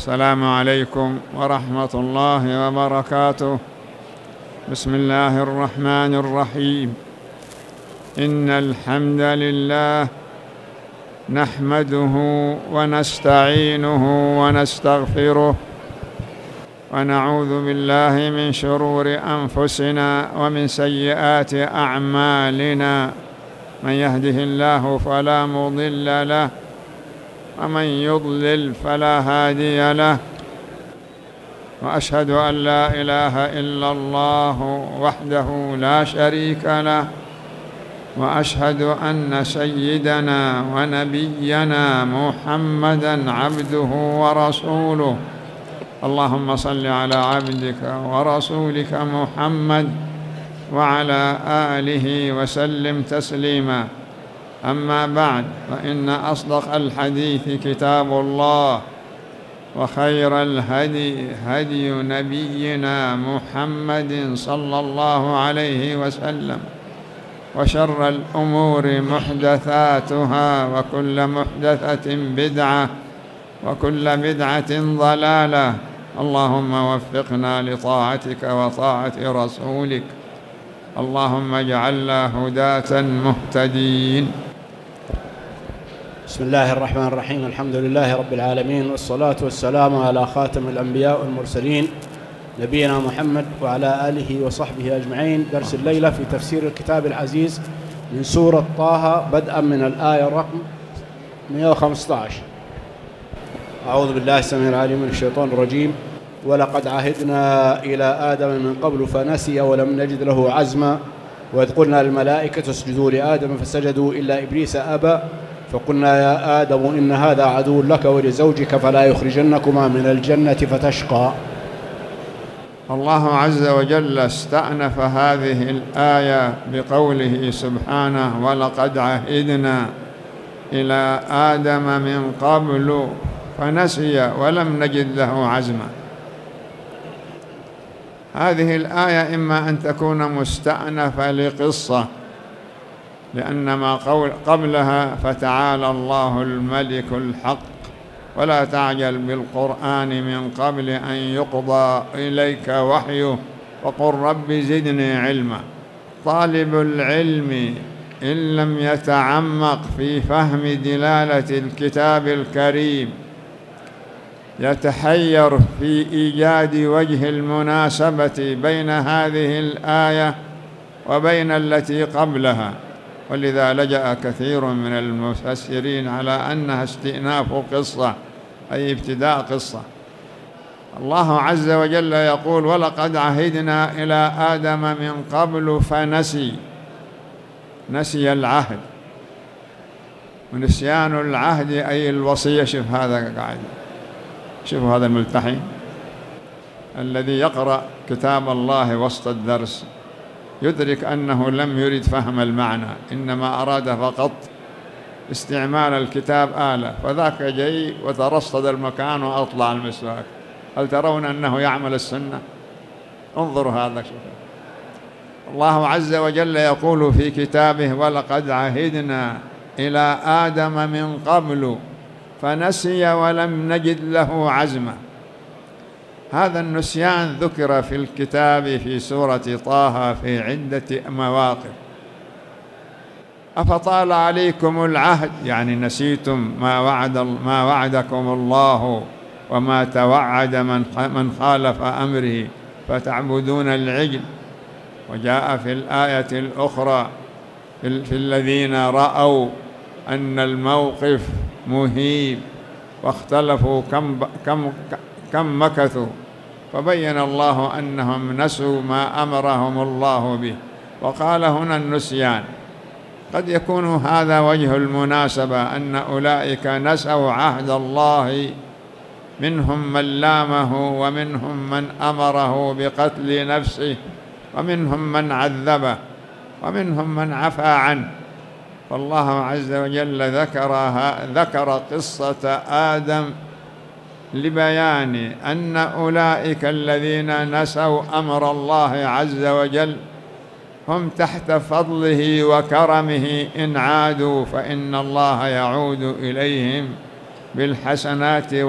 السلام عليكم ورحمة الله وبركاته. بسم الله الرحمن الرحيم. إن الحمد لله نحمده ونستعينه ونستغفره ونعوذ بالله من شرور أنفسنا ومن سيئات أعمالنا. من يهده الله فلا مضل له ومن يضلل فلا هادي له، وأشهد أن لا إله إلا الله وحده لا شريك له، وأشهد أن سيدنا ونبينا محمدًا عبده ورسوله. اللهم صل على عبدك ورسولك محمد وعلى آله وسلم تسليما. أما بعد، فإن أصدق الحديث كتاب الله، وخير الهدي هدي نبينا محمد صلى الله عليه وسلم، وشر الأمور محدثاتها، وكل محدثة بدعة، وكل بدعة ضلالة. اللهم وفقنا لطاعتك وطاعة رسولك. اللهم اجعلنا هداة مهتدين. بسم الله الرحمن الرحيم. الحمد لله رب العالمين، والصلاة والسلام على خاتم الأنبياء والمرسلين نبينا محمد وعلى آله وصحبه أجمعين. درس الليلة في تفسير الكتاب العزيز من سورة طه، بدءا من الآية رقم 115. أعوذ بالله السميع العليم من الشيطان الرجيم. ولقد عهدنا إلى آدم من قبل فنسي ولم نجد له عزما، وإذ قلنا للملائكة اسجدوا لآدم فسجدوا إلا إبليس أبى، فقلنا يا آدم إن هذا عدو لك ولزوجك فلا يخرجنكما من الجنة فتشقى. الله عز وجل استأنف هذه الآية بقوله سبحانه: ولقد عهدنا إلى آدم من قبل فنسي ولم نجد له عزما. هذه الآية إما أن تكون مستأنفة لقصة، لأن ما قبلها فتعالى الله الملك الحق ولا تعجل بالقرآن من قبل أن يقضى إليك وحيه وقل رب زدني علما. طالب العلم إن لم يتعمق في فهم دلالة الكتاب الكريم يتحير في إيجاد وجه المناسبة بين هذه الآية وبين التي قبلها، ولذا لجأ كثير من المفسرين على أنها استئناف قصة، أي ابتداء قصة. الله عز وجل يقول: ولقد عهدنا إلى آدم من قبل فنسي. نسي العهد، ونسيان العهد أي الوصية. شوف هذا قاعد، شوفوا هذا الملتحي الذي يقرأ كتاب الله وسط الدرس يدرك أنه لم يرد فهم المعنى، إنما أراد فقط استعمال الكتاب آلة، فذاك جاي وترصد المكان وأطلع المسواك. هل ترون أنه يعمل السنة؟ انظروا هذا. شوف الله عز وجل يقول في كتابه: ولقد عهدنا إلى آدم من قبل فنسي ولم نجد له عزما. هذا النسيان ذكر في الكتاب في سورة طه في عدة مواقف. أفطال عليكم العهد، يعني نسيتم ما وعدكم الله وما توعد من خالف أمره فتعبدون العجل. وجاء في الآية الأخرى في الذين رأوا أن الموقف مهيب واختلفوا كم مكثوا، فبين الله أنهم نسوا ما أمرهم الله به. وقال هنا النسيان قد يكون هذا وجه المناسبة، أن أولئك نسوا عهد الله، منهم من لامه، ومنهم من أمره بقتل نفسه، ومنهم من عذبه، ومنهم من عفى عنه. فالله عز وجل ذكر قصة آدم لبيان أن أولئك الذين نسوا أمر الله عز وجل هم تحت فضله وكرمه، إن عادوا فإن الله يعود إليهم بالحسنات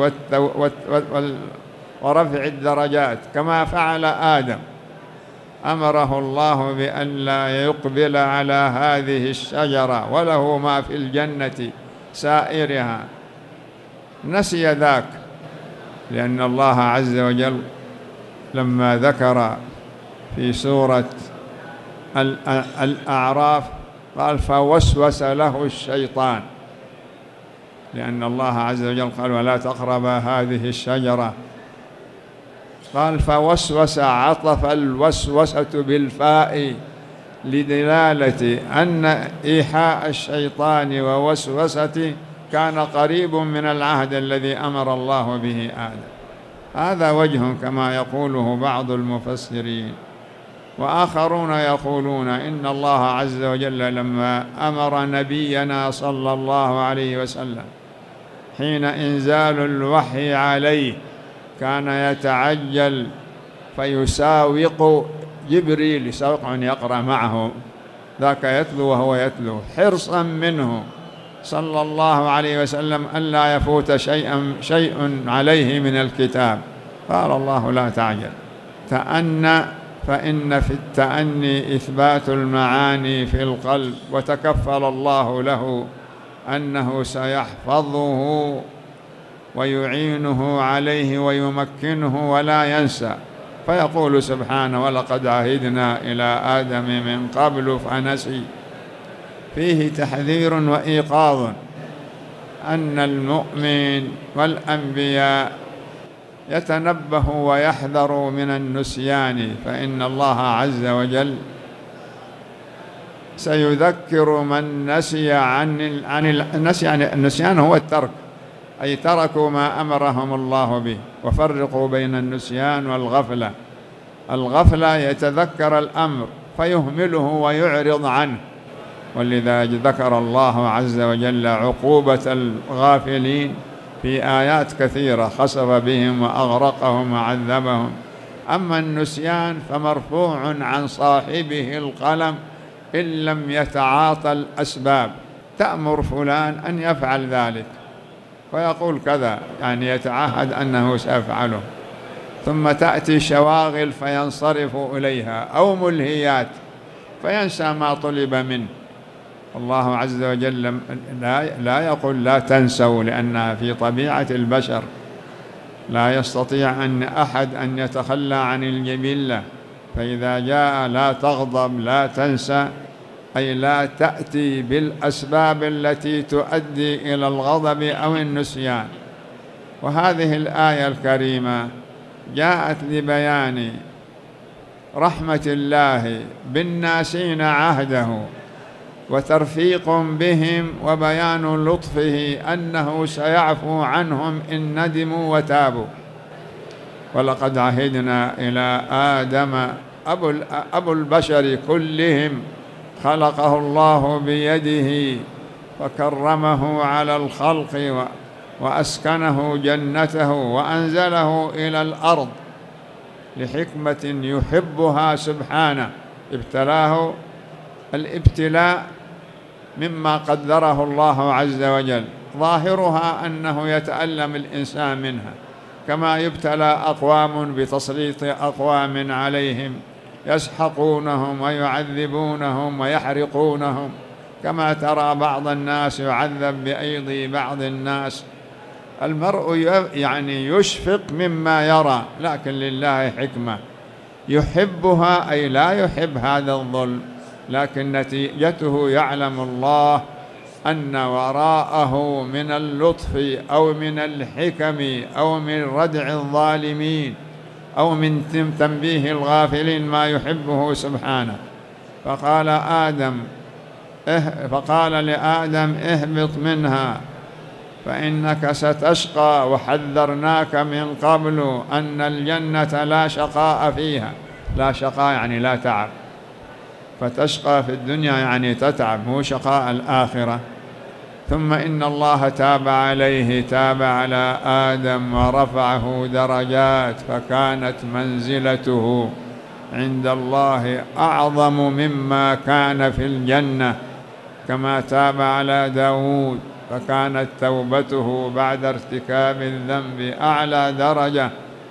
ورفع الدرجات كما فعل آدم. أمره الله بأن لا يقبل على هذه الشجرة وله ما في الجنة سائرها، نسي ذاك، لأن الله عز وجل لما ذكر في سورة الأعراف قال فوسوس له الشيطان، لأن الله عز وجل قال ولا تقربا هذه الشجرة، قال فوسوس، عطف الوسوسة بالفاء لدلالة أن إيحاء الشيطان ووسوسته كان قريب من العهد الذي أمر الله به آدم. هذا وجه كما يقوله بعض المفسرين. وآخرون يقولون إن الله عز وجل لما أمر نبينا صلى الله عليه وسلم حين إنزال الوحي عليه كان يتعجل فيساوق جبريل، يساوق أن يقرأ معه، ذاك يتلو وهو يتلو، حرصا منه صلى الله عليه وسلم ألا يفوت شيء عليه من الكتاب. قال الله لا تعجل، تأنى، فإن في التأني إثبات المعاني في القلب، وتكفل الله له أنه سيحفظه ويعينه عليه ويمكنه ولا ينسى. فيقول سبحانه ولقد عهدنا إلى آدم من قبل فنسي. فيه تحذير وإيقاظ أن المؤمن والأنبياء يتنبه ويحذر من النسيان، فإن الله عز وجل سيذكر من نسي عن النسي. يعني النسيان هو الترك، أي تركوا ما أمرهم الله به. وفرقوا بين النسيان والغفلة. الغفلة يتذكر الأمر فيهمله ويعرض عنه، ولذا ذكر الله عز وجل عقوبة الغافلين في آيات كثيرة، خسف بهم وأغرقهم وعذبهم. أما النسيان فمرفوع عن صاحبه القلم إن لم يتعاطى الأسباب. تأمر فلان أن يفعل ذلك فيقول كذا، يعني يتعهد أنه سيفعله، ثم تأتي شواغل فينصرف إليها أو ملهيات فينسى ما طلب منه. الله عز وجل لا يقول لا تنسوا، لأنها في طبيعة البشر، لا يستطيع أن أحد أن يتخلى عن الجبلة. فإذا جاء لا تغضب لا تنسى، أي لا تأتي بالأسباب التي تؤدي إلى الغضب أو النسيان. وهذه الآية الكريمة جاءت لبيان رحمة الله بالناسين عهده وترفيق بهم، وبيان لطفه أنه سيعفو عنهم إن ندموا وتابوا. ولقد عهدنا إلى آدم أبو البشر كلهم، خلقه الله بيده فكرمه على الخلق وأسكنه جنته وأنزله إلى الأرض لحكمة يحبها سبحانه. ابتلاه الابتلاء مما قدره الله عز وجل، ظاهرها أنه يتألم الإنسان منها، كما يبتلى أقوام بتسليط أقوام عليهم يسحقونهم ويعذبونهم ويحرقونهم، كما ترى بعض الناس يعذب بأيدي بعض الناس. المرء يعني يشفق مما يرى، لكن لله حكمة يحبها، أي لا يحب هذا الظلم، لكن نتيجته يعلم الله أن وراءه من اللطف أو من الحكم أو من ردع الظالمين أو من تنبيه الغافلين ما يحبه سبحانه. فقال لآدم اهبط منها فإنك ستشقى، وحذرناك من قبل أن الجنة لا شقاء فيها. لا شقاء يعني لا تعب، فتشقى في الدنيا يعني تتعب، مو شقاء الآخرة. ثم إن الله تاب عليه، تاب على آدم ورفعه درجات، فكانت منزلته عند الله أعظم مما كان في الجنة، كما تاب على داود فكانت توبته بعد ارتكاب الذنب أعلى درجة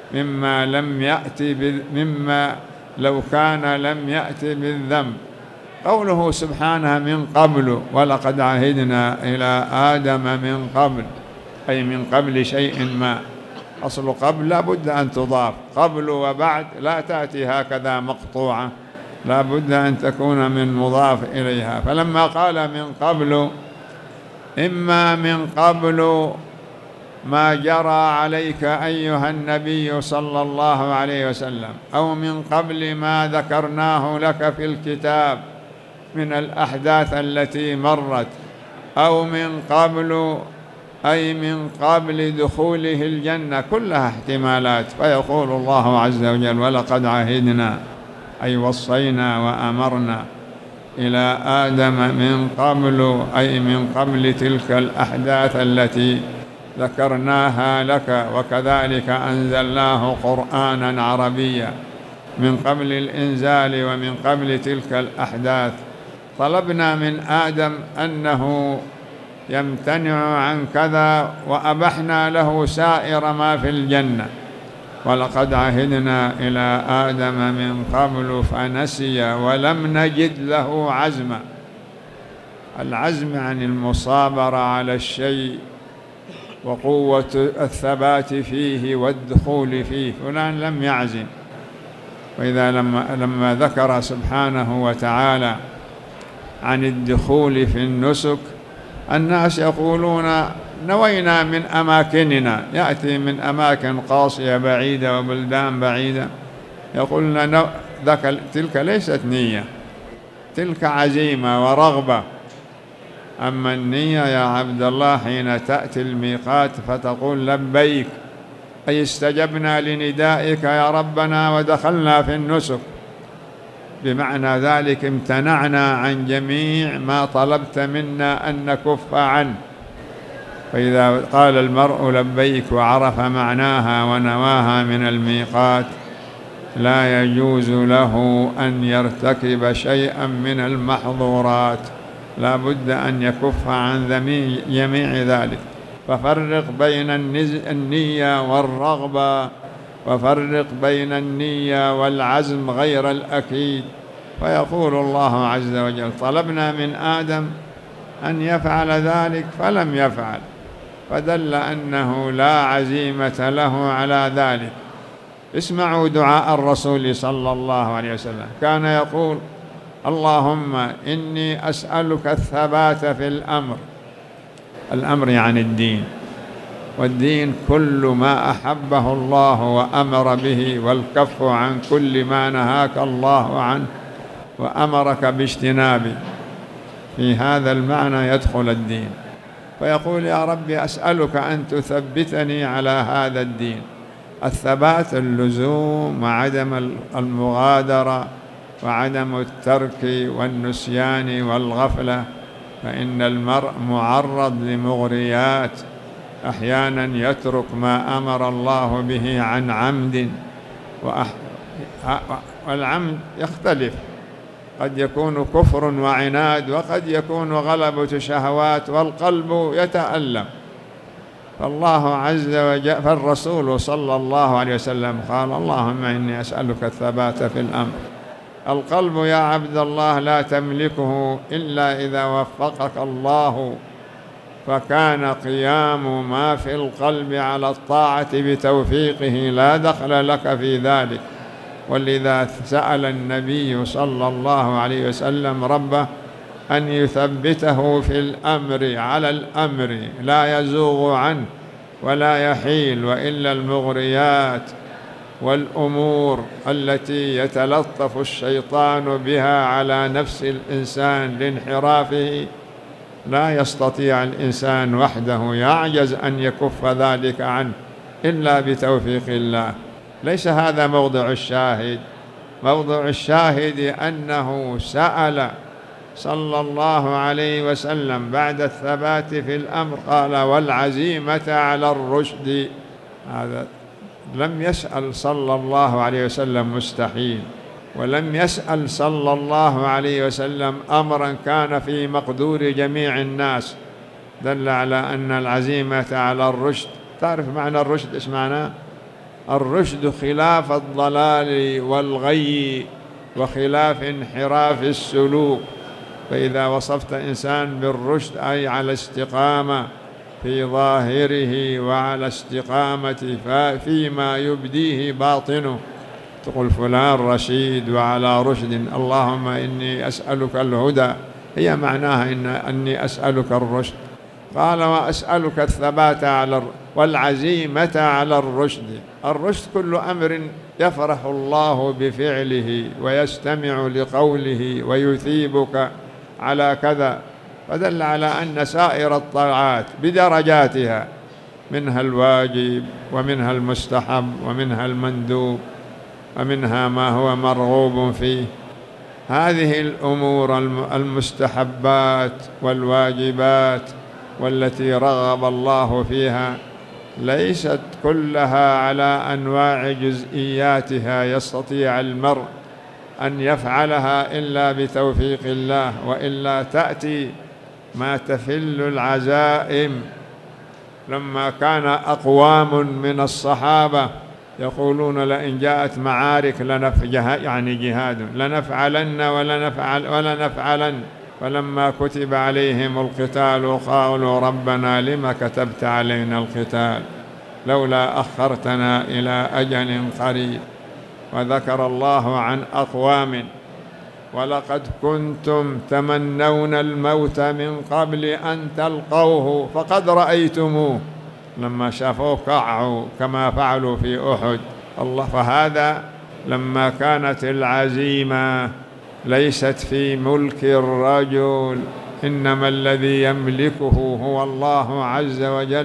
مما لو كان لم يأتي بالذنب. قوله سبحانه من قبل ولقد عهدنا إلى آدم من قبل، أي من قبل شيء ما. أصل قبل لا بد أن تضاف، قبل وبعد لا تأتي هكذا مقطوعة، لا بد أن تكون من مضاف إليها. فلما قال من قبل، إما من قبل ما جرى عليك أيها النبي صلى الله عليه وسلم، أو من قبل ما ذكرناه لك في الكتاب من الأحداث التي مرت، أو من قبل أي من قبل دخوله الجنة، كلها احتمالات. فيقول الله عز وجل ولقد عهدنا أي وصينا وأمرنا إلى آدم من قبل، أي من قبل تلك الأحداث التي ذكرناها لك، وكذلك أنزلناه قرآنا عربيا من قبل الإنزال ومن قبل تلك الأحداث. طلبنا من آدم أنه يمتنع عن كذا وأبحنا له سائر ما في الجنة. ولقد عهدنا إلى آدم من قبل فنسي ولم نجد له عزما. العزم عن المصابرة على الشيء وقوة الثبات فيه والدخول فيه. فلان لم يعزم. وإذا لما ذكر سبحانه وتعالى عن الدخول في النسك، الناس يقولون نوينا من أماكننا، يأتي من أماكن قاصية بعيدة وبلدان بعيدة، يقولون تلك ليست نية، تلك عزيمة ورغبة. أما النية يا عبد الله حين تأتي الميقات فتقول لبيك، أي استجبنا لندائك يا ربنا ودخلنا في النسك، بمعنى ذلك امتنعنا عن جميع ما طلبت منا أن نكف عنه. فإذا قال المرء لبيك وعرف معناها ونواها من الميقات، لا يجوز له أن يرتكب شيئا من المحظورات، لا بد أن يكف عن جميع ذلك. ففرق بين النية والرغبة، وفرق بين النية والعزم غير الأكيد. فيقول الله عز وجل طلبنا من آدم أن يفعل ذلك فلم يفعل، فدل أنه لا عزيمة له على ذلك. اسمعوا دعاء الرسول صلى الله عليه وسلم، كان يقول اللهم إني أسألك الثبات في الأمر. الأمر يعني الدين، والدين كل ما أحبه الله وأمر به، والكف عن كل ما نهاك الله عنه وأمرك باجتنابه. في هذا المعنى يدخل الدين. فيقول يا ربي أسألك أن تثبتني على هذا الدين. الثبات اللزوم وعدم المغادرة وعدم الترك والنسيان والغفلة، فإن المرء معرض لمغريات، أحيانا يترك ما أمر الله به عن عمد، والعمد يختلف، قد يكون كفر وعناد، وقد يكون غلبة شهوات والقلب يتألم. فالله عز وجل، فالرسول صلى الله عليه وسلم قال اللهم إني أسألك الثبات في الأمر. القلب يا عبد الله لا تملكه إلا إذا وفقك الله، فكان قيام ما في القلب على الطاعة بتوفيقه، لا دخل لك في ذلك. ولذا سأل النبي صلى الله عليه وسلم ربه أن يثبته في الأمر على الأمر، لا يزوغ عنه ولا يحيل، وإلا المغريات والأمور التي يتلطف الشيطان بها على نفس الإنسان لانحرافه، لا يستطيع الإنسان وحده، يعجز أن يكف ذلك عنه إلا بتوفيق الله. ليس هذا موضع الشاهد. موضع الشاهد أنه سأل صلى الله عليه وسلم بعد الثبات في الأمر قال والعزيمة على الرشد. هذا لم يسأل صلى الله عليه وسلم مستحيل، ولم يسأل صلى الله عليه وسلم أمرا كان في مقدور جميع الناس، دل على أن العزيمة على الرشد. تعرف معنى الرشد؟ إيش معناه؟ الرشد خلاف الضلال والغي وخلاف انحراف السلوك. فإذا وصفت إنسان بالرشد أي على استقامة في ظاهره وعلى استقامة فيما يبديه باطنه، تقول فلان رشيد وعلى رشد. اللهم إني أسألك الهدى، هي معناها أني أسألك الرشد. قال وأسألك الثبات والعزيمة على الرشد. الرشد كل أمر يفرح الله بفعله ويستمع لقوله ويثيبك على كذا. فدل على أن سائر الطاعات بدرجاتها، منها الواجب ومنها المستحب ومنها المندوب ومنها ما هو مرغوب فيه. هذه الأمور المستحبات والواجبات والتي رغب الله فيها ليست كلها على أنواع جزئياتها يستطيع المرء أن يفعلها إلا بتوفيق الله، وإلا تأتي ما تفل العزائم. لما كان أقوام من الصحابة يقولون لئن جاءت معارك جهاد لنفعلن ولنفعلن، فلما كتب عليهم القتال قالوا ربنا لم كتبت علينا القتال لولا أخرتنا إلى أجل قريب. وذكر الله عن أقوام ولقد كنتم تمنون الموت من قبل أن تلقوه فقد رأيتموه، لما شافوه قعوا كما فعلوا في أحد. الله فهذا لما كانت العزيمة ليست في ملك الرجل، إنما الذي يملكه هو الله عز وجل.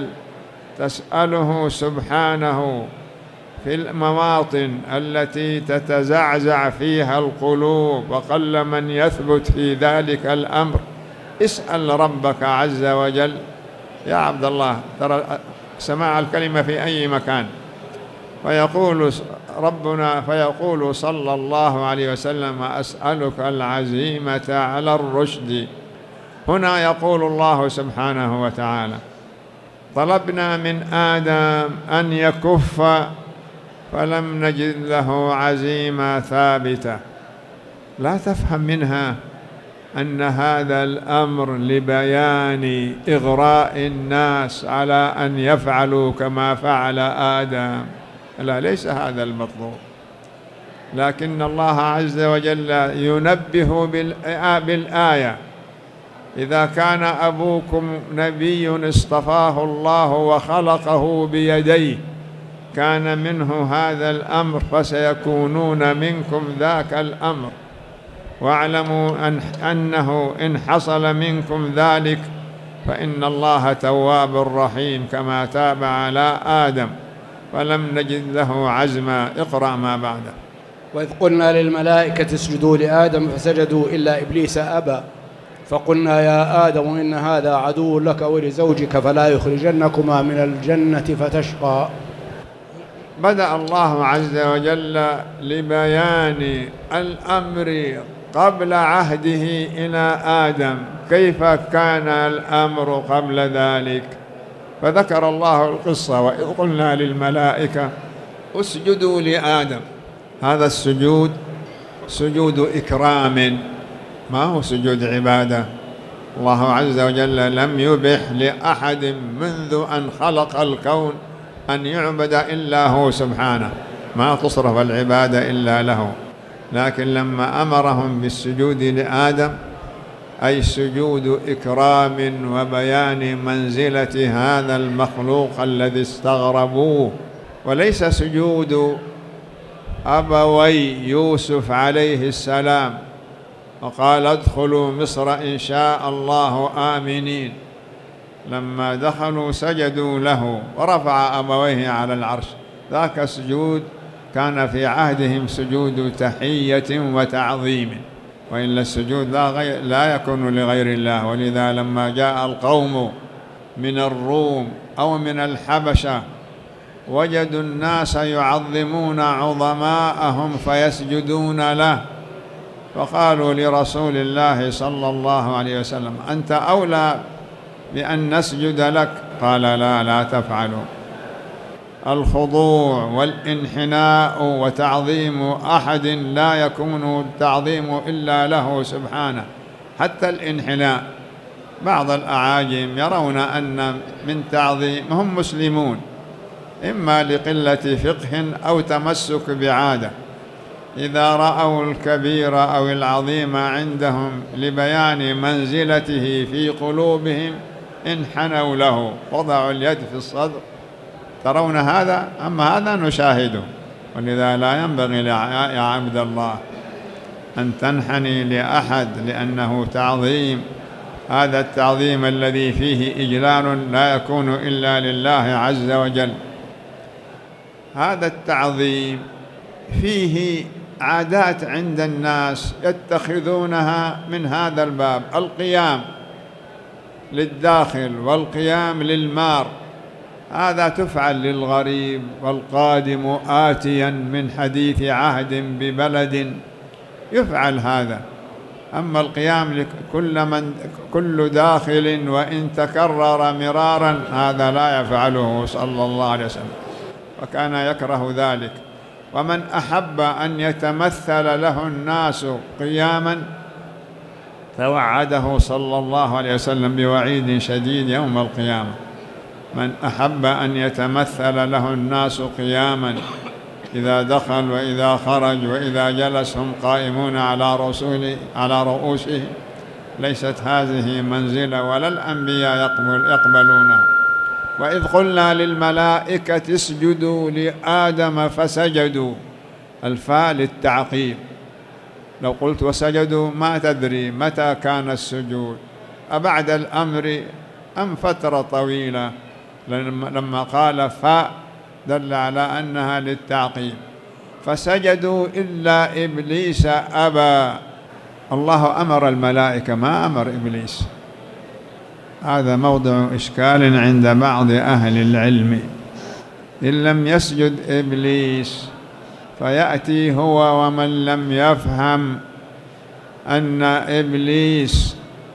تسأله سبحانه في المواطن التي تتزعزع فيها القلوب وقل من يثبت في ذلك الأمر. اسأل ربك عز وجل يا عبد الله، ترى سماع الكلمة في أي مكان، فيقول ربنا فيقول صلى الله عليه وسلم أسألك العزيمة على الرشد. هنا يقول الله سبحانه وتعالى طلبنا من آدم أن يكف فلم نجد له عزيمة ثابتة. لا تفهم منها أن هذا الأمر لبيان إغراء الناس على أن يفعلوا كما فعل آدم، لا، ليس هذا المطلوب. لكن الله عز وجل ينبه بالآية إذا كان أبوكم نبي اصطفاه الله وخلقه بيديه كان منه هذا الأمر فسيكونون منكم ذاك الأمر، واعلموا أنه إن حصل منكم ذلك فإن الله تواب رحيم كما تاب على آدم فلم نجد له عزما. اقرأ ما بعده. وإذ قلنا للملائكة اسجدوا لآدم فسجدوا إلا إبليس أبى فقلنا يا آدم إن هذا عدو لك ولزوجك فلا يخرجنكما من الجنة فتشقى. بدأ الله عز وجل لبيان الأمر قبل عهده إلى آدم، كيف كان الأمر قبل ذلك، فذكر الله القصة. وإذ قلنا للملائكة اسجدوا لآدم. هذا السجود سجود إكرام، ما هو سجود عبادة. الله عز وجل لم يبح لأحد منذ أن خلق الكون أن يعبد إلا هو سبحانه، ما تصرف العبادة إلا له. لكن لما أمرهم بالسجود لآدم أي سجود إكرام وبيان منزلة هذا المخلوق الذي استغربوه، وليس سجود أبوي يوسف عليه السلام وقال ادخلوا مصر إن شاء الله آمنين. لما دخلوا سجدوا له ورفع أبويه على العرش. ذاك السجود كان في عهدهم سجود تحية وتعظيم، وإلا السجود لا يكون لغير الله. ولذا لما جاء القوم من الروم أو من الحبشة وجدوا الناس يعظمون عظماءهم فيسجدون له، فقالوا لرسول الله صلى الله عليه وسلم أنت أولى بأن نسجد لك؟ قال لا تفعلوا. الخضوع والانحناء وتعظيم أحد لا يكون التعظيم إلا له سبحانه، حتى الانحناء. بعض الأعاجم يرون أن من تعظيمهم مسلمون، إما لقلة فقه أو تمسك بعادة، إذا رأوا الكبير أو العظيم عندهم لبيان منزلته في قلوبهم انحنوا له، وضعوا اليد في الصدر. ترون هذا؟ أما هذا نشاهده. ولذا لا ينبغي يا عبد الله أن تنحني لأحد، لأنه تعظيم. هذا التعظيم الذي فيه إجلال لا يكون إلا لله عز وجل. هذا التعظيم فيه عادات عند الناس يتخذونها من هذا الباب، القيام للداخل والقيام للمار. هذا تفعل للغريب والقادم آتيا من حديث عهد ببلد، يفعل هذا. أما القيام كل داخل وإن تكرر مرارا هذا لا يفعله صلى الله عليه وسلم، وكان يكره ذلك. ومن أحب أن يتمثل له الناس قياما توعده صلى الله عليه وسلم بوعيد شديد يوم القيامة. من أحب أن يتمثل له الناس قياما إذا دخل وإذا خرج وإذا جلس هم قائمون على رؤوسه، ليست هذه منزلة ولا الأنبياء يقبلونه. وإذ قلنا للملائكة اسجدوا لآدم فسجدوا، الفاء للتعقيب. لو قلت وسجدوا ما تدري متى كان السجود، أبعد الأمر أم فترة طويلة. لما قال فاء دل على أنها للتعقيب. فسجدوا إلا إبليس أبى. الله أمر الملائكة ما أمر إبليس. هذا موضع إشكال عند بعض أهل العلم. إن لم يسجد إبليس فيأتي هو ومن لم يفهم أن إبليس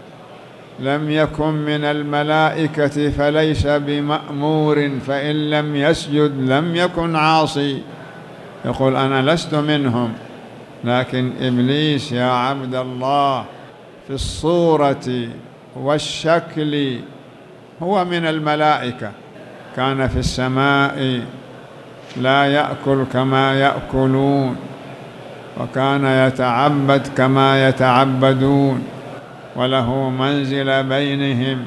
لم يكن من الملائكة فليس بمأمور، فإن لم يسجد لم يكن عاصي، يقول أنا لست منهم. لكن إبليس يا عبد الله في الصورة والشكل هو من الملائكة، كان في السماء لا يأكل كما يأكلون، وكان يتعبد كما يتعبدون، وله منزل بينهم.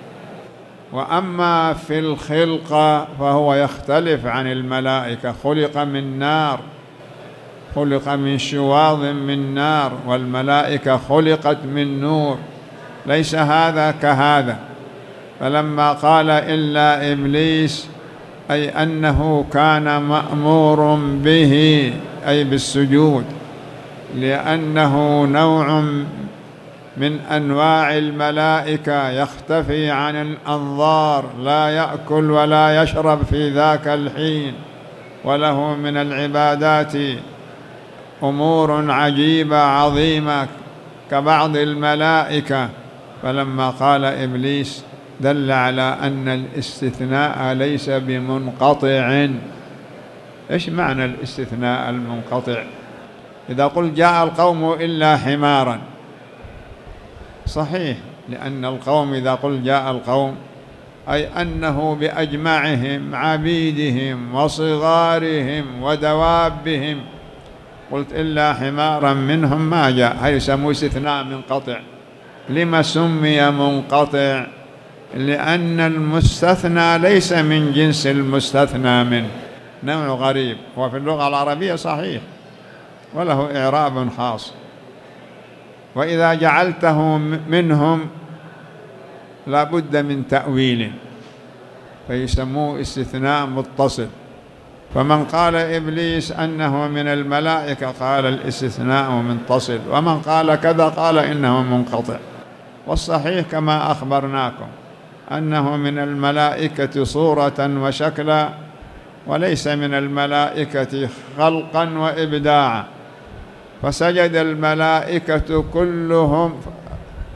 وأما في الخلقة فهو يختلف عن الملائكة، خلق من نار، خلق من شواظ من نار، والملائكة خلقت من نور، ليس هذا كهذا. فلما قال إلا إبليس أي أنه كان مأمور به، أي بالسجود، لأنه نوع من أنواع الملائكة يختفي عن الأنظار، لا يأكل ولا يشرب في ذاك الحين، وله من العبادات أمور عجيبة عظيمة كبعض الملائكة. فلما قال إبليس دل على أن الاستثناء ليس بمنقطع. إيش معنى الاستثناء المنقطع؟ إذا قل جاء القوم إلا حمارا صحيح، لأن القوم إذا قل جاء القوم أي أنه بأجمعهم، عبيدهم وصغارهم ودوابهم. قلت إلا حمارا منهم ما جاء، هذا يسموه استثناء منقطع. لما سمي منقطع؟ لأن المستثنى ليس من جنس المستثنى منه، نوع غريب. وفي اللغة العربية صحيح وله إعراب خاص. وإذا جعلته منهم لا بد من تأويل، فيسموه استثناء متصل. فمن قال إبليس أنه من الملائكة قال الاستثناء متصل، ومن قال كذا قال إنه منقطع. والصحيح كما أخبرناكم أنه من الملائكة صورة وشكلا، وليس من الملائكة خلقا وإبداعا. فسجد الملائكة كلهم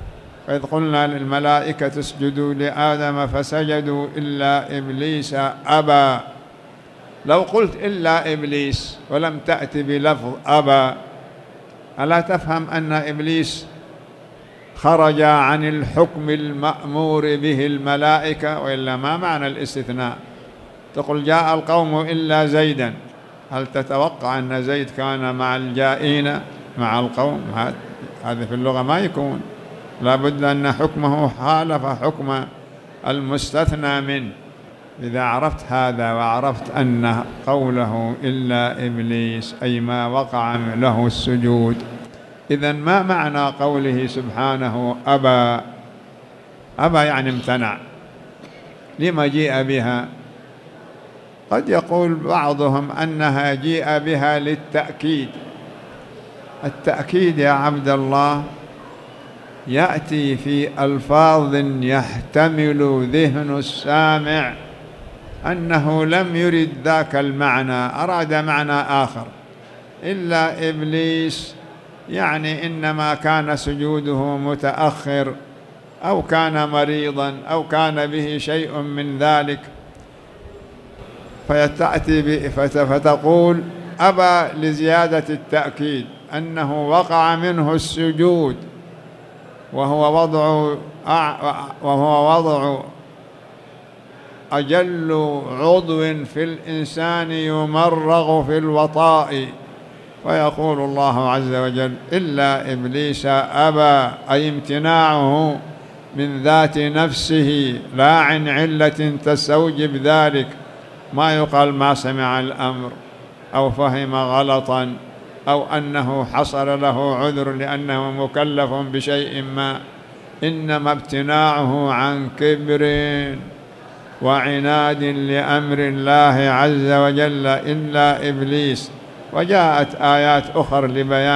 وإذ قلنا للملائكة اسجدوا لآدم فسجدوا إلا إبليس أبى. لو قلت إلا إبليس ولم تأتي بلفظ أبى، ألا تفهم أن إبليس خرج عن الحكم المأمور به الملائكة؟ وإلا ما معنى الاستثناء؟ تقول جاء القوم إلا زيدا، هل تتوقع أن زيد كان مع الجائين مع القوم؟ هذا في اللغة ما يكون، لا بد أن حكمه خالف حكم المستثنى منه. إذا عرفت هذا وعرفت أن قوله إلا إبليس أي ما وقع له السجود، إذن ما معنى قوله سبحانه أبى؟ أبى يعني امتنع. لما جيء بها؟ قد يقول بعضهم أنها جيء بها للتأكيد. التأكيد يا عبد الله يأتي في ألفاظ يحتمل ذهن السامع أنه لم يرد ذاك المعنى، أراد معنى آخر. إلا إبليس يعني إنما كان سجوده متأخر، أو كان مريضا، أو كان به شيء من ذلك، فتقول أبى لزيادة التأكيد أنه وقع منه السجود، وهو وضع أجل عضو في الإنسان يمرغ في الوطاء. ويقول الله عز وجل إلا إبليس أبى، أي امتناعه من ذات نفسه لا عن علة تستوجب ذلك. ما يقال ما سمع الأمر أو فهم غلطا أو أنه حصل له عذر لأنه مكلف بشيء ما، إنما امتناعه عن كبر وعناد لأمر الله عز وجل إلا إبليس. وجاءت آيات أخرى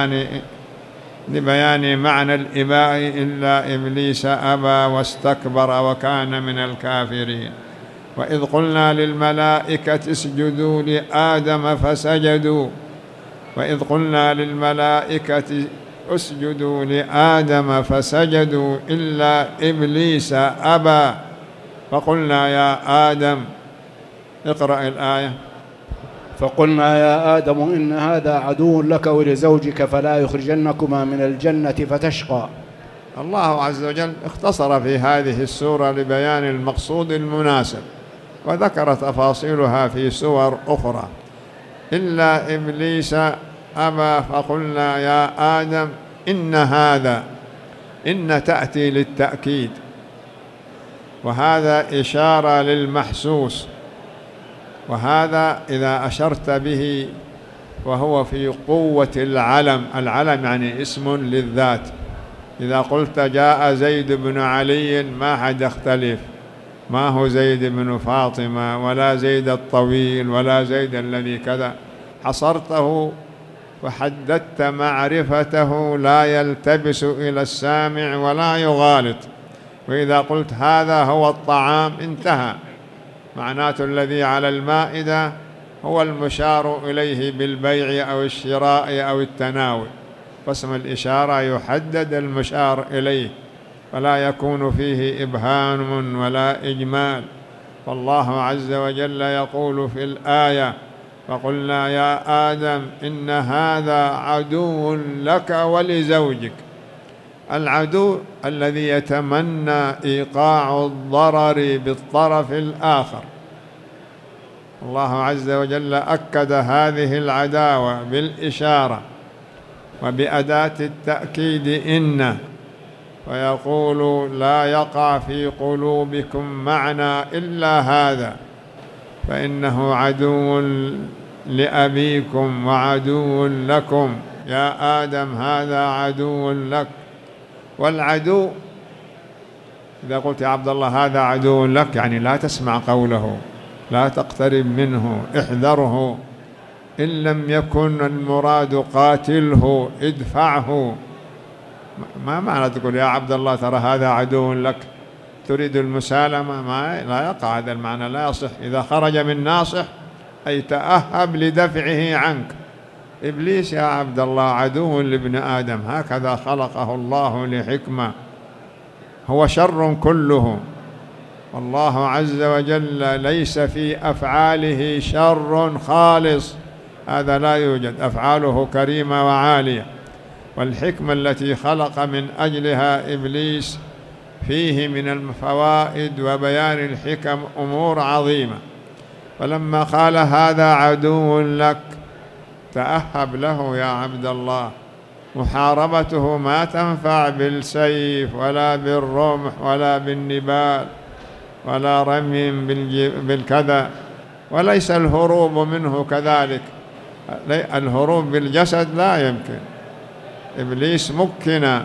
لبيان معنى الإباء إلا إبليس أبى واستكبر وكان من الكافرين. وإذ قلنا للملائكة اسجدوا لآدم فسجدوا، وإذ قلنا للملائكة اسجدوا لآدم فسجدوا إلا إبليس أبى. فقلنا يا آدم، اقرأ الآية. فقلنا يا آدم إن هذا عدو لك ولزوجك فلا يخرجنكما من الجنة فتشقى. الله عز وجل اختصر في هذه السورة لبيان المقصود المناسب، وذكر تفاصيلها في سور أخرى. إلا إبليس أبى. فقلنا يا آدم إن هذا، إن تأتي للتأكيد، وهذا إشارة للمحسوس، وهذا إذا أشرت به وهو في قوة العلم. العلم يعني اسم للذات. إذا قلت جاء زيد بن علي ما حد يختلف، ما هو زيد بن فاطمة ولا زيد الطويل ولا زيد الذي كذا، حصرته وحددت معرفته لا يلتبس إلى السامع ولا يغالط. وإذا قلت هذا هو الطعام انتهى، معناته الذي على المائدة هو المشار إليه بالبيع أو الشراء أو التناول، فاسم الإشارة يحدد المشار إليه فلا يكون فيه إبهام ولا إجمال. فالله عز وجل يقول في الآية فقلنا يا آدم إن هذا عدو لك ولزوجك. العدو الذي يتمنى إيقاع الضرر بالطرف الآخر. الله عز وجل أكد هذه العداوة بالإشارة وبأداة التأكيد إن، ويقول لا يقع في قلوبكم معنى إلا هذا فإنه عدو لأبيكم وعدو لكم. يا آدم هذا عدو لك. والعدو إذا قلت يا عبد الله هذا عدو لك يعني لا تسمع قوله، لا تقترب منه، احذره. إن لم يكن المراد قاتله ادفعه. ما معنى تقول يا عبد الله ترى هذا عدو لك تريد المسالمة؟ لا يقع هذا المعنى، لا يصح. إذا خرج من ناصح أي تأهب لدفعه عنك. إبليس يا عبد الله عدو لابن آدم، هكذا خلقه الله لحكمة. هو شر كله. والله عز وجل ليس في أفعاله شر خالص، هذا لا يوجد، أفعاله كريمة وعالية. والحكمة التي خلق من أجلها إبليس فيه من الفوائد وبيان الحكم أمور عظيمة. فلما قال هذا عدو لك تأهب له يا عبد الله. محاربته ما تنفع بالسيف ولا بالرمح ولا بالنبال ولا رمي بالكذا، وليس الهروب منه كذلك. الهروب بالجسد لا يمكن. إبليس مكن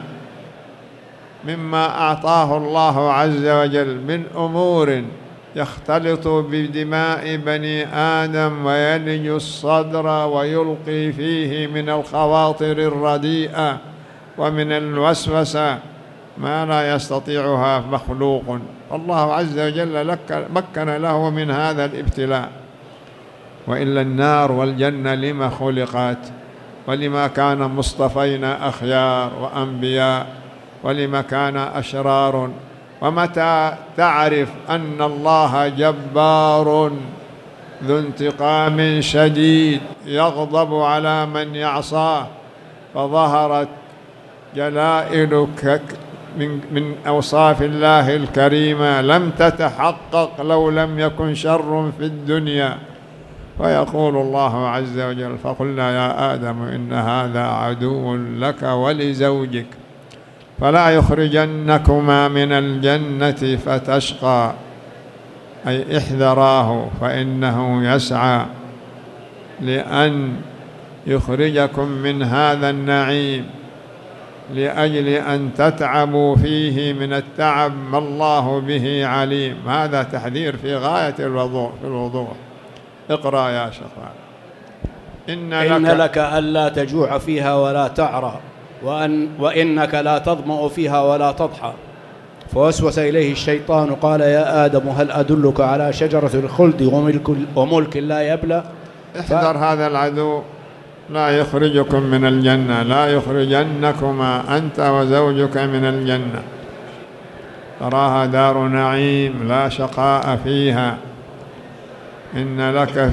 مما أعطاه الله عز وجل من أمور يختلط بدماء بني آدم ويلج الصدر ويلقي فيه من الخواطر الرديئة ومن الوسوسة ما لا يستطيعها مخلوق. الله عز وجل مكن له من هذا الابتلاء. وإلا النار والجنة لما خلقت؟ ولما كان مصطفين أخيار وأنبياء؟ ولما كان أشرار؟ ومتى تعرف أن الله جبار ذو انتقام شديد يغضب على من يعصاه؟ فظهرت جلائل من أوصاف الله الكريمة لم تتحقق لو لم يكن شر في الدنيا. فيقول الله عز وجل فقلنا يا آدم إن هذا عدو لك ولزوجك فلا يخرجنكما من الجنة فتشقى، أي احذراه فإنه يسعى لأن يخرجكم من هذا النعيم لأجل أن تتعبوا فيه من التعب ما الله به عليم. هذا تحذير في غاية الوضوح. اقرأ يا شيخ. إن لك ألا تجوع فيها ولا تعرى وإنك لا تظمأ فيها ولا تضحى. فوسوس إليه الشيطان قال يا آدم هل أدلك على شجرة الخلد وملك لا يبلى؟ احذر هذا العدو لا يخرجكم من الجنة، لا يخرجنكما أنت وزوجك من الجنة. تراها دار نعيم لا شقاء فيها. إن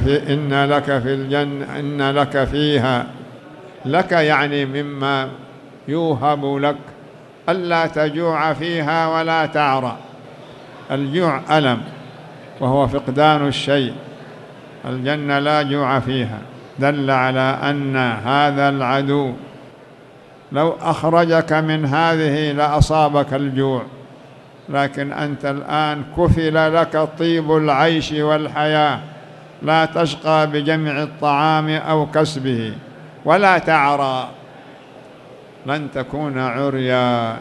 لك في الجنة إن لك فيها، لك يعني مما يوهب لك، ألا تجوع فيها ولا تعرى. الجوع ألم وهو فقدان الشيء، الجنة لا جوع فيها. دل على أن هذا العدو لو أخرجك من هذه لأصابك الجوع، لكن أنت الآن كفل لك طيب العيش والحياة، لا تشقى بجمع الطعام أو كسبه ولا تعرى، لن تكون عريا.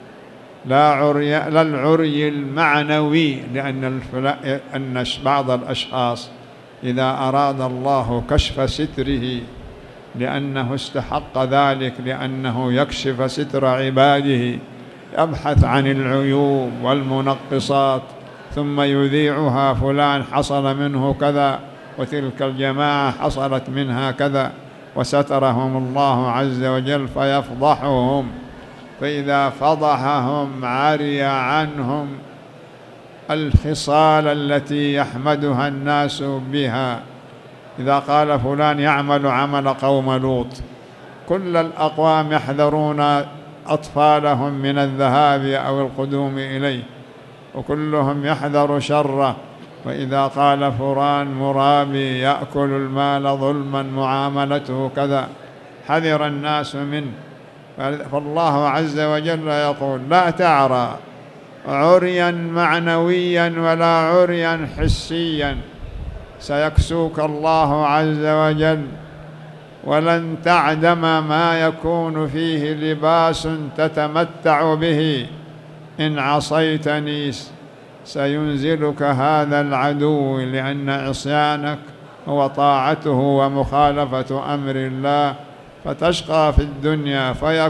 لا العري المعنوي، لأن بعض الأشخاص إذا أراد الله كشف ستره لأنه استحق ذلك، لأنه يكشف ستر عباده، يبحث عن العيوب والمنقصات ثم يذيعها، فلان حصل منه كذا وتلك الجماعة حصلت منها كذا، وسترهم الله عز وجل فيفضحهم. فإذا فضحهم عري عنهم الخصال التي يحمدها الناس بها. إذا قال فلان يعمل عمل قوم لوط، كل الأقوام يحذرون أطفالهم من الذهاب أو القدوم إليه، وكلهم يحذر شره. وإذا قال فلان مرابي يأكل المال ظلما معاملته كذا، حذر الناس منه. فالله عز وجل يقول لا تعرى عريا معنويا ولا عريا حسيا، سيكسوك الله عز وجل، ولن تعدم ما يكون فيه لباس تتمتع به. إن عصيتني سينزلك هذا العدو، لأن عصيانك هو طاعته ومخالفة أمر الله، فتشقى في الدنيا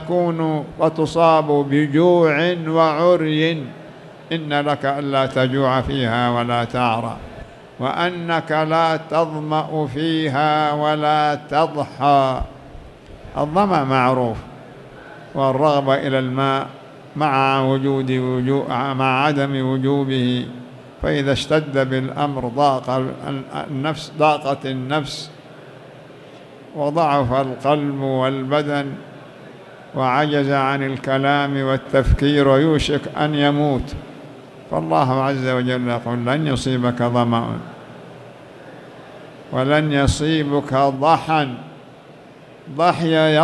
وتصاب بجوع وعري. إن لك ألا تجوع فيها ولا تعرى، وأنك لا تظمأ فيها ولا تضحى. الظمأ معروف، والرغبة إلى الماء مع عدم وجوبه، فإذا اشتد بالأمر ضاقت النفس وضعف القلب والبدن وعجز عن الكلام والتفكير ويوشك أن يموت. فالله عز وجل يقول: لن يصيبك ظمأ ولن يصيبك ضحى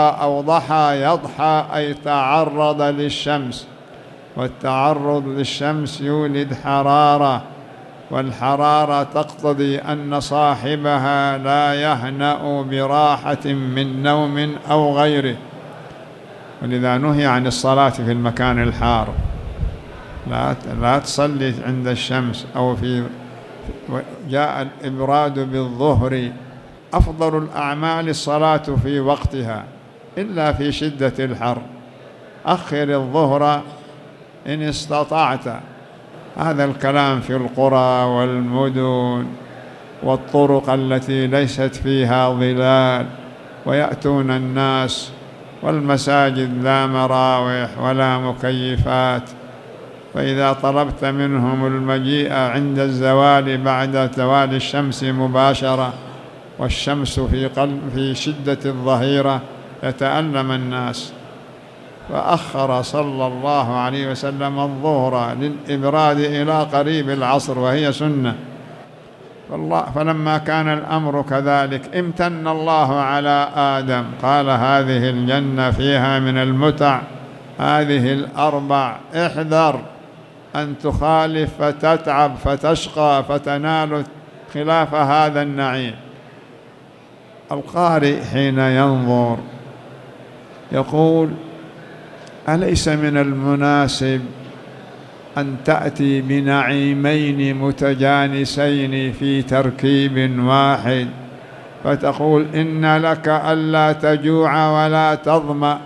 يضحى أي تعرض للشمس، والتعرض للشمس يولد حرارة، والحرارة تقتضي أن صاحبها لا يهنأ براحة من نوم أو غيره، ولذا نهي عن الصلاة في المكان الحار. لا تصلي عند الشمس أو جاء الإبراد بالظهر. أفضل الأعمال الصلاة في وقتها إلا في شدة الحر، أخر الظهر إن استطعت. هذا الكلام في القرى والمدن والطرق التي ليست فيها ظلال، ويأتون الناس، والمساجد لا مراوح ولا مكيفات، فإذا طلبت منهم المجيء عند الزوال بعد زوال الشمس مباشرة والشمس في شدة الظهيرة يتألم الناس. فأخر صلى الله عليه وسلم الظهر للإبراد إلى قريب العصر، وهي سنة. فلما كان الأمر كذلك امتن الله على آدم، قال: هذه الجنة فيها من المتع هذه الأربع، احذر أن تخالف فتتعب فتشقى فتنال خلاف هذا النعيم. القارئ حين ينظر يقول: أليس من المناسب أن تأتي بنعيمين متجانسين في تركيب واحد، فتقول: إن لك ألا تجوع ولا تظمأ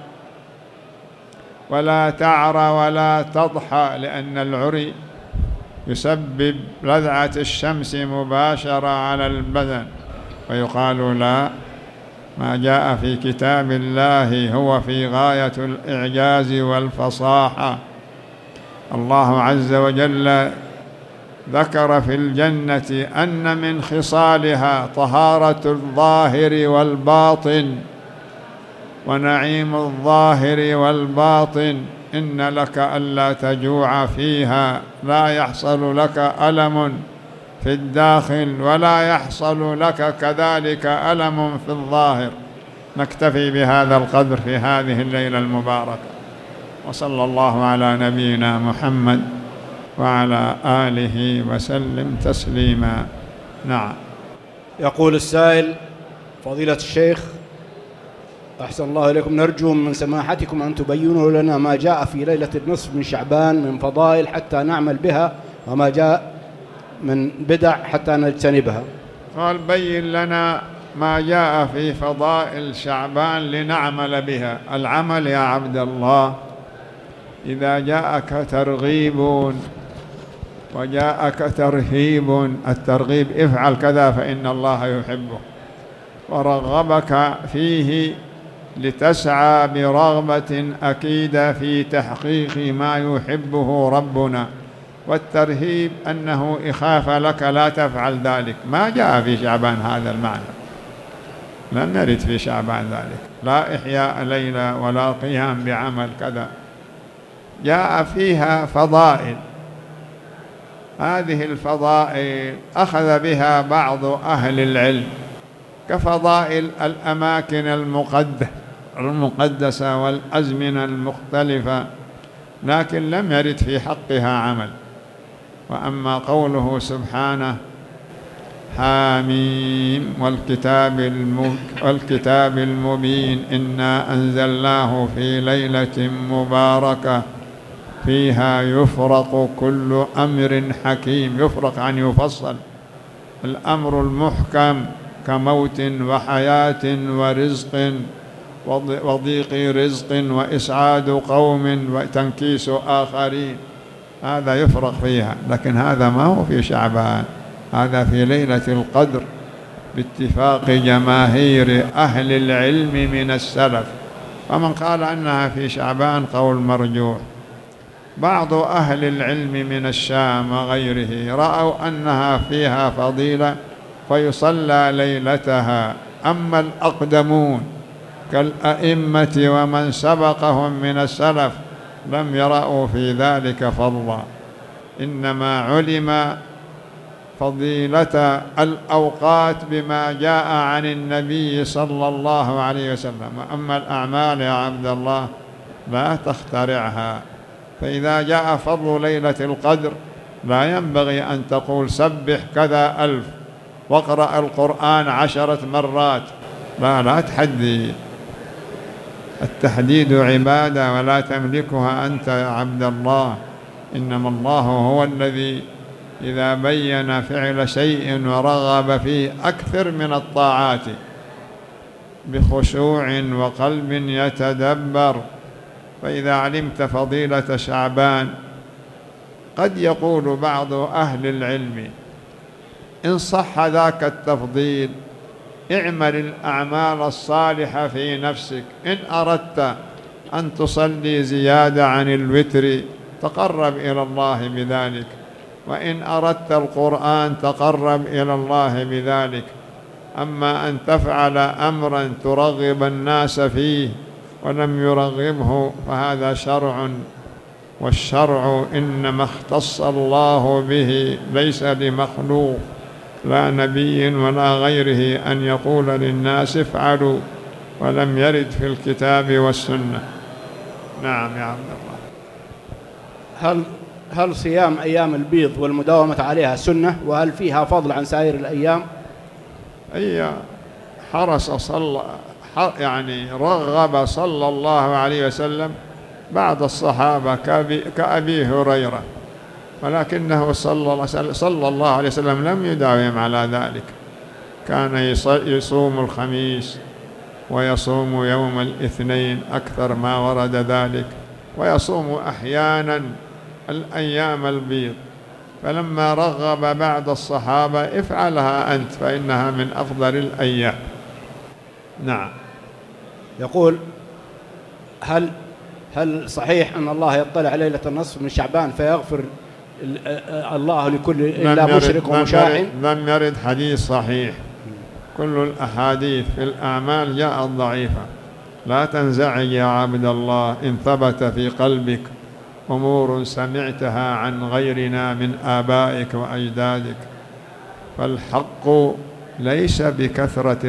ولا تعرى ولا تضحى، لأن العري يسبب لذعة الشمس مباشرة على البدن. ويقال: لا، ما جاء في كتاب الله هو في غاية الإعجاز والفصاحة. الله عز وجل ذكر في الجنة أن من خصالها طهارة الظاهر والباطن ونعيم الظاهر والباطن. إن لك ألا تجوع فيها، لا يحصل لك ألم في الداخل ولا يحصل لك كذلك ألم في الظاهر. نكتفي بهذا القدر في هذه الليلة المباركة، وصلى الله على نبينا محمد وعلى آله وسلم تسليما. نعم. يقول السائل: فضيلة الشيخ أحسن الله إليكم، نرجو من سماحتكم أن تبينوا لنا ما جاء في ليلة النصف من شعبان من فضائل حتى نعمل بها، وما جاء من بدع حتى نجتنبها. قال: بين لنا ما جاء في فضائل شعبان لنعمل بها. العمل يا عبد الله إذا جاءك ترغيب وجاءك ترهيب، الترغيب افعل كذا فإن الله يحبه، ورغبك فيه لتسعى برغبة أكيدة في تحقيق ما يحبه ربنا، والترهيب أنه إخاف لك لا تفعل ذلك. ما جاء في شعبان هذا المعنى، لم نرد في شعبان ذلك، لا إحياء ليلة ولا قيام بعمل كذا. جاء فيها فضائل، هذه الفضائل أخذ بها بعض أهل العلم كفضائل الأماكن المقدسة والأزمنة المختلفة، لكن لم يرد في حقها عمل. وأما قوله سبحانه: حاميم والكتاب المبين إنا أنزلناه في ليلة مباركة فيها يفرق كل أمر حكيم. يفرق عن يفصل. الأمر المحكم كموت وحياة ورزق وضيق رزق وإسعاد قوم وتنكيس آخرين، هذا يفرق فيها. لكن هذا ما هو في شعبان، هذا في ليلة القدر باتفاق جماهير أهل العلم من السلف. فمن قال أنها في شعبان قول مرجوح، بعض أهل العلم من الشام وغيره رأوا أنها فيها فضيلة فيصلى ليلتها، أما الأقدمون كالأئمة ومن سبقهم من السلف لم يرأوا في ذلك فضلا، إنما علم فضيلة الأوقات بما جاء عن النبي صلى الله عليه وسلم، أما الأعمال يا عبد الله لا تخترعها. فإذا جاء فضل ليلة القدر لا ينبغي أن تقول سبح كذا 1000 واقرأ القرآن 10 مرات، لا تحدي. التحديد عبادة ولا تملكها أنت يا عبد الله، إنما الله هو الذي إذا بين فعل شيء ورغب فيه أكثر من الطاعات بخشوع وقلب يتدبر. فإذا علمت فضيلة شعبان قد يقول بعض أهل العلم إن صح ذاك التفضيل اعمل الأعمال الصالحة في نفسك، إن أردت أن تصلي زيادة عن الوتر تقرب إلى الله بذلك، وإن أردت القرآن تقرب إلى الله بذلك. أما أن تفعل أمرا ترغب الناس فيه ولم يرغبه فهذا شرع، والشرع إنما اختص الله به ليس لمخلوق لا نبي ولا غيره أن يقول للناس افعلوا، ولم يرد في الكتاب والسنة. نعم يا عبد الله. هل صيام أيام البيض والمداومة عليها سنة، وهل فيها فضل عن سائر الأيام؟ أي حرص يعني رغب صلى الله عليه وسلم بعض الصحابة كأبي هريرة، ولكنه صلى الله عليه وسلم لم يداوم على ذلك، كان يصوم الخميس ويصوم يوم الاثنين أكثر ما ورد ذلك، ويصوم أحيانا الأيام البيض. فلما رغب بعض الصحابة افعلها أنت فإنها من أفضل الأيام. نعم. يقول هل صحيح أن الله يطلع ليلة النصف من شعبان فيغفر الله لكل إلا مشرك ومشاع؟ لم يرد حديث صحيح، كل الأحاديث في الأعمال جاءت ضعيفة. لا تنزعج يا عبد الله إن ثبت في قلبك أمور سمعتها عن غيرنا من آبائك وأجدادك، فالحق ليس بكثرة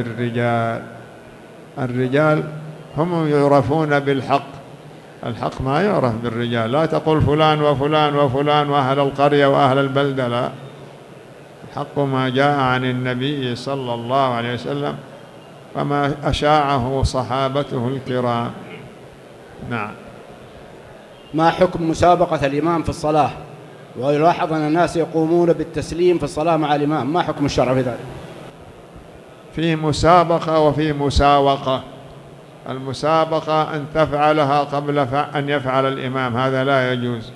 الرجال هم يعرفون بالحق، الحق ما يعرف بالرجال. لا تقول فلان وفلان وفلان وأهل القرية وأهل البلدة، لا، الحق ما جاء عن النبي صلى الله عليه وسلم وما أشاعه صحابته الكرام. نعم. ما حكم مسابقة الإمام في الصلاة؟ ويلاحظ أن الناس يقومون بالتسليم في الصلاة مع الإمام، ما حكم الشرع في ذلك؟ في مسابقة وفي مساوقة. المسابقة أن تفعلها قبل أن يفعل الإمام، هذا لا يجوز،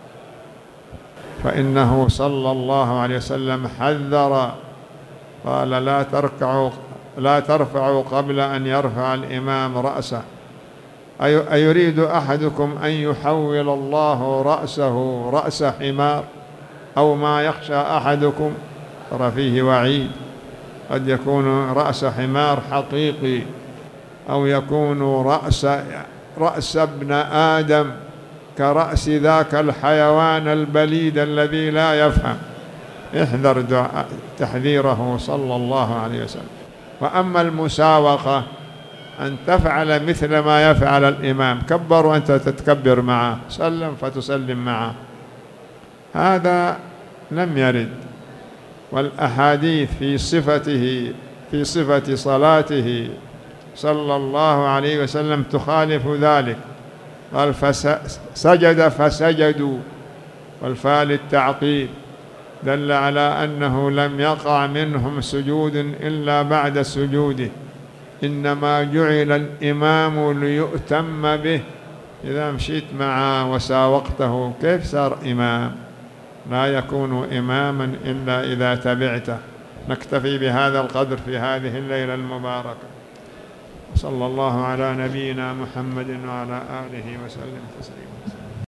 فإنه صلى الله عليه وسلم حذر، قال لا ترفعوا قبل أن يرفع الإمام رأسه. أيريد أحدكم أن يحول الله رأسه رأس حمار؟ أو ما يخشى أحدكم، ترى فيه وعيد، قد يكون رأس حمار حقيقي، أو يكون رأس ابن آدم كرأس ذاك الحيوان البليد الذي لا يفهم. احذر تحذيره صلى الله عليه وسلم. وأما المساوقة أن تفعل مثل ما يفعل الإمام، كبر وأنت تتكبر معه، سلم فتسلم معه، هذا لم يرد. والأحاديث في صفة صلاته صلى الله عليه وسلم تخالف ذلك. قال سجد فسجدوا، والفاء للتعقيب، دل على أنه لم يقع منهم سجود إلا بعد سجوده، إنما جعل الإمام ليؤتم به. إذا مشيت معه وساوقته كيف صار إمام؟ لا يكون إماما إلا إذا تبعته. نكتفي بهذا القدر في هذه الليلة المباركة، صلى الله على نبينا محمد وعلى آله وسلم تسليما.